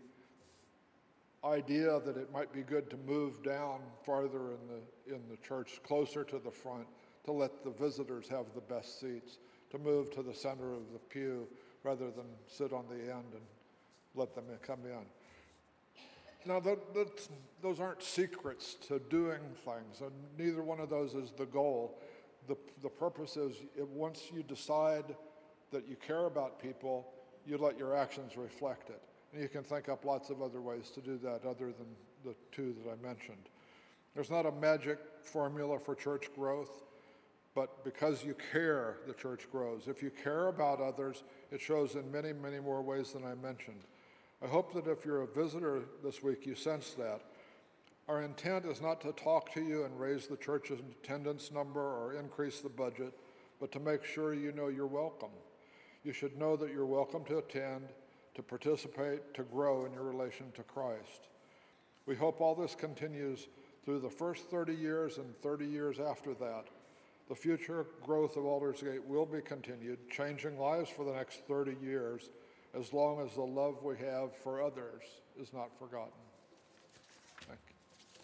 idea that it might be good to move down farther in the, in the church, closer to the front, to let the visitors have the best seats, to move to the center of the pew rather than sit on the end and let them come in. Now, that, that's, those aren't secrets to doing things, and neither one of those is the goal. The, the purpose is it, once you decide that you care about people, you let your actions reflect it. And you can think up lots of other ways to do that other than the two that I mentioned. There's not a magic formula for church growth, but because you care, the church grows. If you care about others, it shows in many, many more ways than I mentioned. I hope that if you're a visitor this week, you sense that. Our intent is not to talk to you and raise the church's attendance number or increase the budget, but to make sure you know you're welcome. You should know that you're welcome to attend, to participate, to grow in your relation to Christ. We hope all this continues through the first thirty years and thirty years after that. The future growth of Aldersgate will be continued, changing lives for the next thirty years, as long as the love we have for others is not forgotten. Thank you.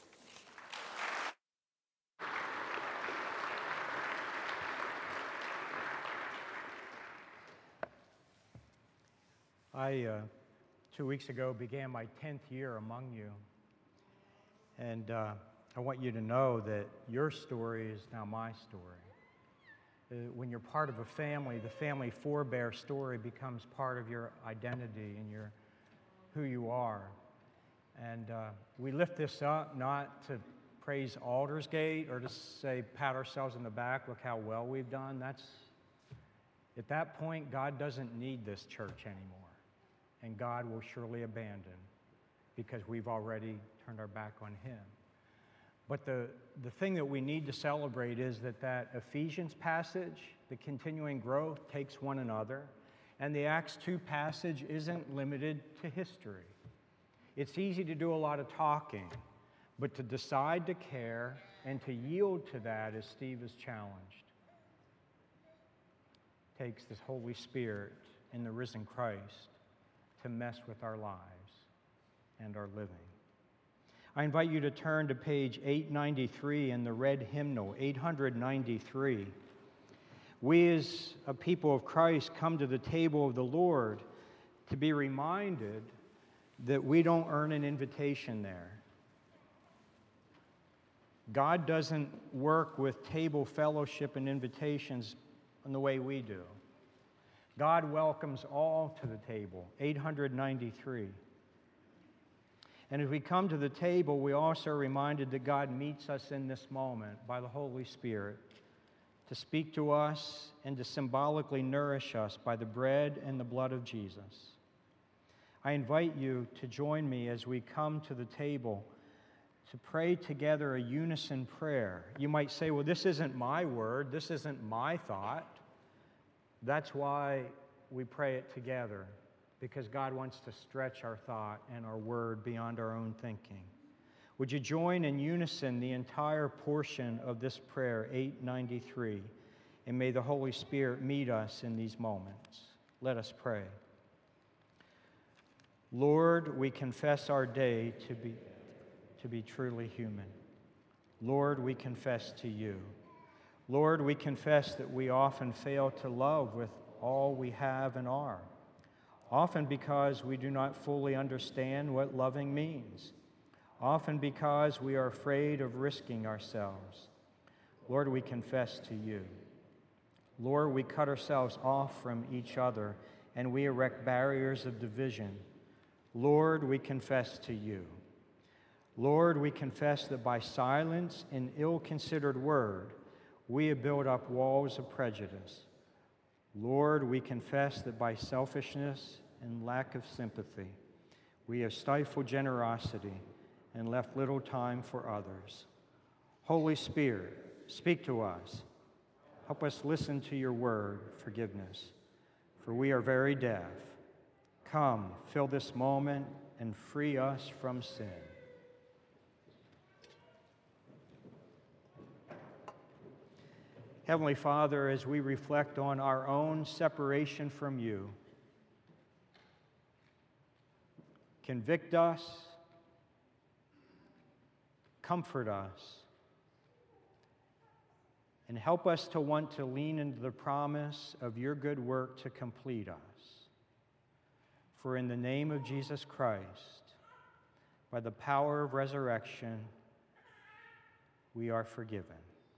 I, uh, two weeks ago, began my tenth year among you. And uh, I want you to know that your story is now my story. Uh, when you're part of a family, the family forebear story becomes part of your identity and your who you are. And uh, we lift this up not to praise Aldersgate or to say, pat ourselves in the back, look how well we've done. That's, at that point, God doesn't need this church anymore. And God will surely abandon because we've already turned our back on Him. But the, the thing that we need to celebrate is that that Ephesians passage, the continuing growth, takes one another. And the Acts two passage isn't limited to history. It's easy to do a lot of talking, but to decide to care and to yield to that, as Steve has challenged, takes this Holy Spirit in the risen Christ to mess with our lives and our living. I invite you to turn to page eight ninety-three in the red hymnal, eight ninety-three. We as a people of Christ come to the table of the Lord to be reminded that we don't earn an invitation there. God doesn't work with table fellowship and invitations in the way we do. God welcomes all to the table, eight ninety-three. And as we come to the table, we also are reminded that God meets us in this moment by the Holy Spirit to speak to us and to symbolically nourish us by the bread and the blood of Jesus. I invite you to join me as we come to the table to pray together a unison prayer. You might say, well, this isn't my word, this isn't my thought. That's why we pray it together, because God wants to stretch our thought and our word beyond our own thinking. Would you join in unison the entire portion of this prayer, eight ninety-three, and may the Holy Spirit meet us in these moments. Let us pray. Lord, we confess our day to be, to be truly human. Lord, we confess to you. Lord, we confess that we often fail to love with all we have and are, often because we do not fully understand what loving means, often because we are afraid of risking ourselves. Lord, we confess to you. Lord, we cut ourselves off from each other and we erect barriers of division. Lord, we confess to you. Lord, we confess that by silence and ill-considered word, we have built up walls of prejudice. Lord, we confess that by selfishness and lack of sympathy, we have stifled generosity and left little time for others. Holy Spirit, speak to us. Help us listen to your word, forgiveness, for we are very deaf. Come, fill this moment and free us from sin. Heavenly Father, as we reflect on our own separation from you, convict us, comfort us, and help us to want to lean into the promise of your good work to complete us. For in the name of Jesus Christ, by the power of resurrection, we are forgiven.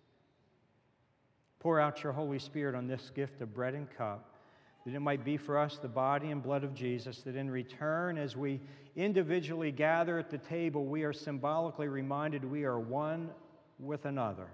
Pour out your Holy Spirit on this gift of bread and cup, that it might be for us the body and blood of Jesus, that in return, as we individually gather at the table, we are symbolically reminded we are one with another.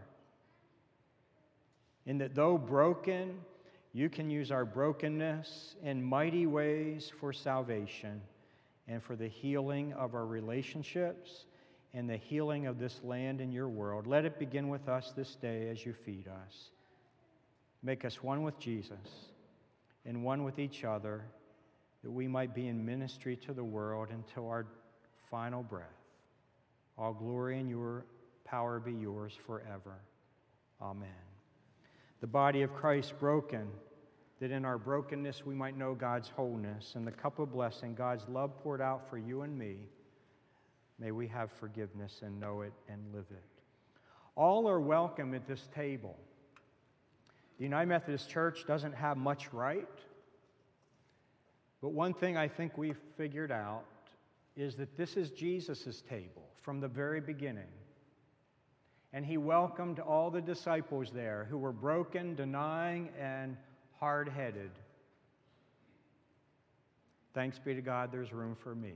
And that though broken, you can use our brokenness in mighty ways for salvation and for the healing of our relationships and the healing of this land and your world. Let it begin with us this day as you feed us. Make us one with Jesus and one with each other, that we might be in ministry to the world until our final breath. All glory and your power be yours forever. Amen. The body of Christ broken, that in our brokenness we might know God's wholeness. And the cup of blessing, God's love poured out for you and me. May we have forgiveness and know it and live it. All are welcome at this table. The United Methodist Church doesn't have much right, but one thing I think we've figured out is that this is Jesus' table from the very beginning. And he welcomed all the disciples there who were broken, denying, and hard-headed. Thanks be to God, there's room for me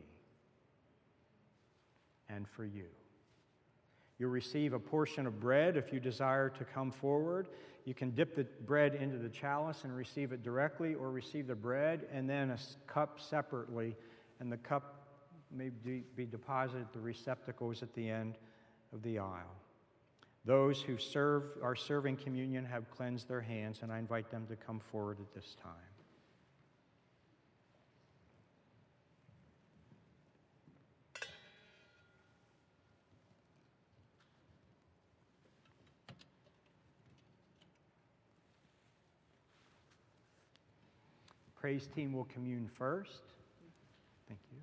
and for you. You'll receive a portion of bread if you desire to come forward. You can dip the bread into the chalice and receive it directly, or receive the bread and then a cup separately, and the cup may be deposited at the receptacles at the end of the aisle. Those who serve are serving communion have cleansed their hands, and I invite them to come forward at this time. Praise team will commune first. Thank you.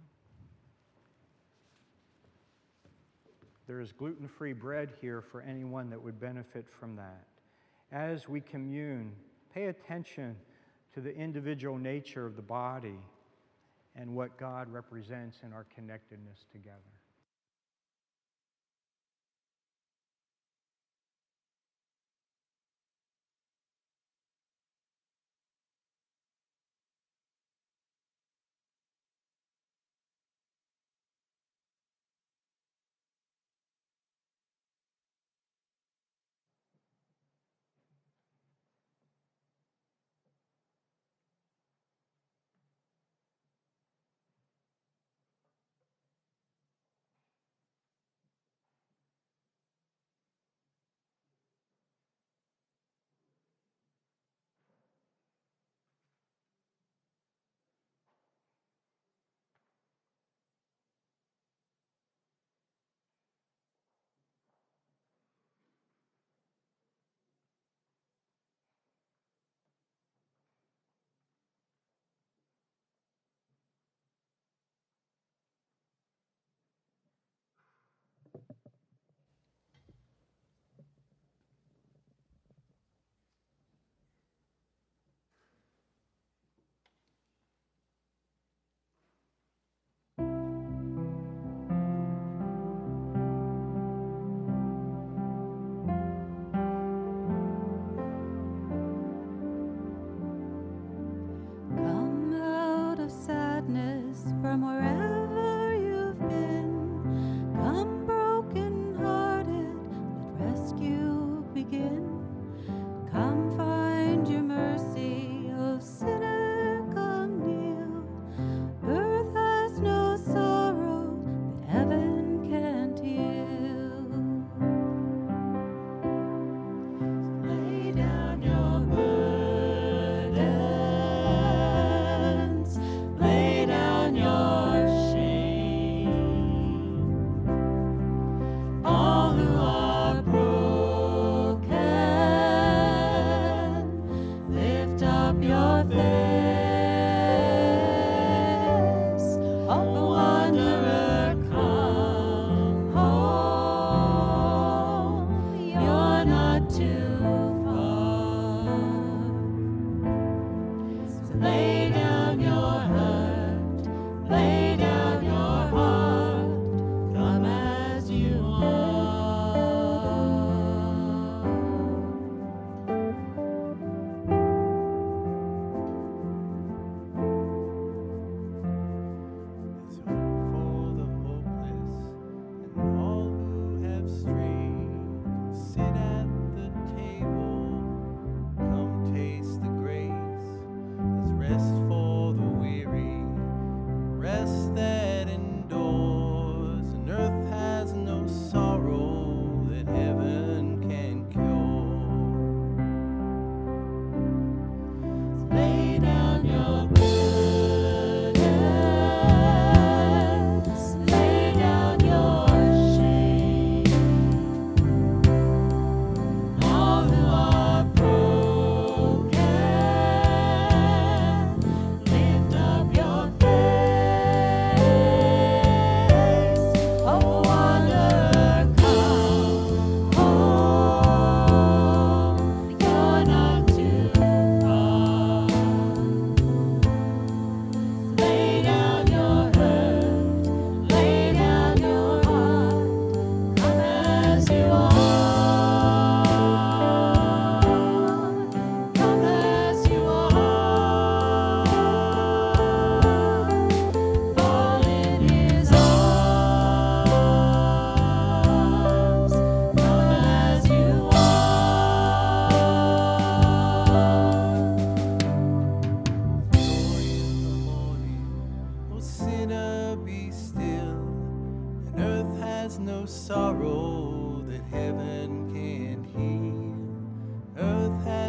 There is gluten-free bread here for anyone that would benefit from that. As we commune, pay attention to the individual nature of the body and what God represents in our connectedness together.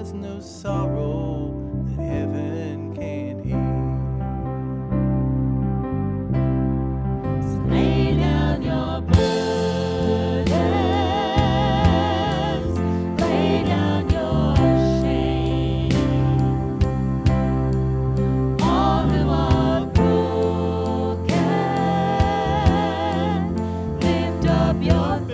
has no sorrow that heaven can't heal. So lay down your burdens, lay down your shame. All who are broken, lift up your face.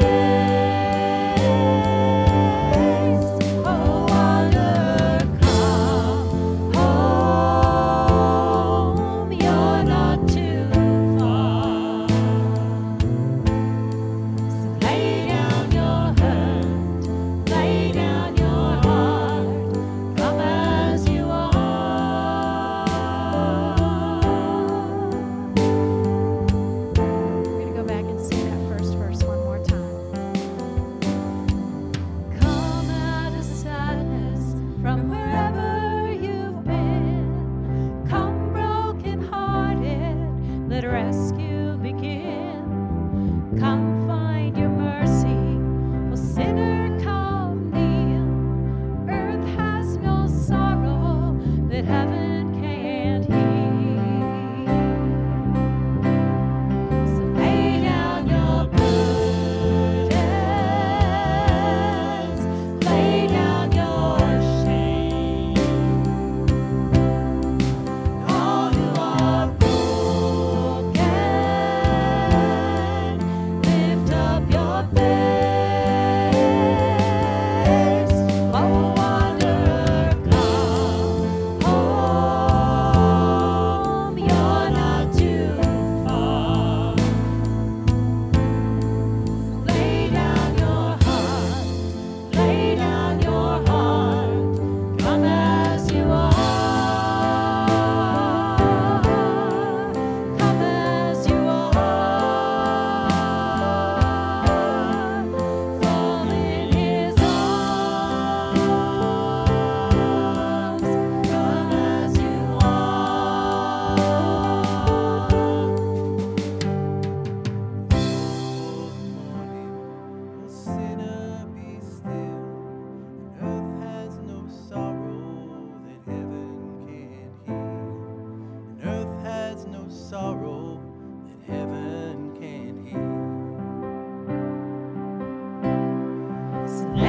Lay